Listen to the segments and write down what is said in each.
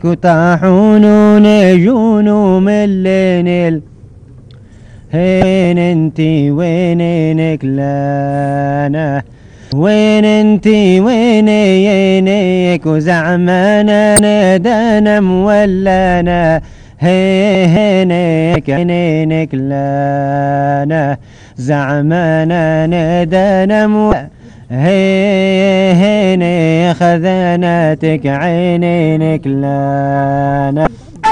هيك وطاحون ونجون من ليل هين انتي وينك لانا وين انتي وينك وزعمانا ندانا مولانا هينك عينينك لانا زعمانا ندانا مولانا هيني خذناتك عينينك لانا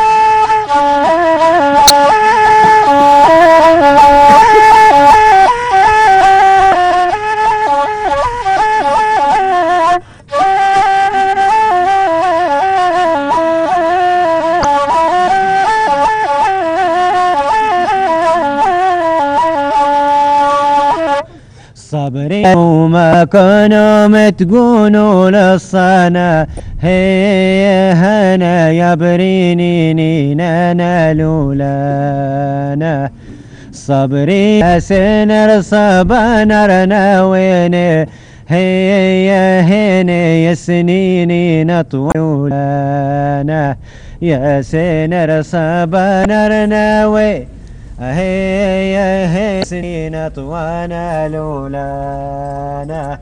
صبري وما كانوا متقونوا للصنا هي هنا يبريني نانا لولانا صبري سنر صبنا ناويني هي هنا يا سنيني نطولانا يا سنر صبنا ناوي هي سنين طوانا لولانا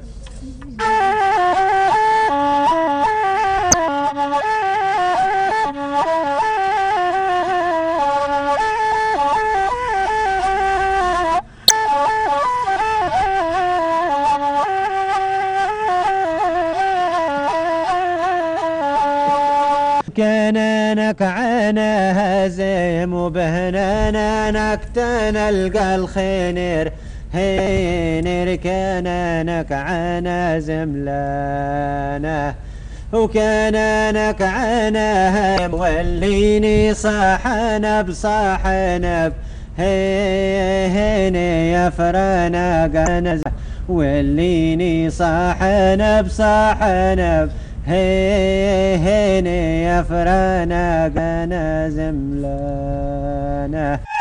كانك عنا هزيم وبهنا نكتنا نلقى الخنير هينير كانك عنا زملانا وكانك عنا هم وليني صاحنا بصاحنا هيني يا فرانا قنا وليني صاحنا بصاحنا هيني يا فرانا قنا زملانا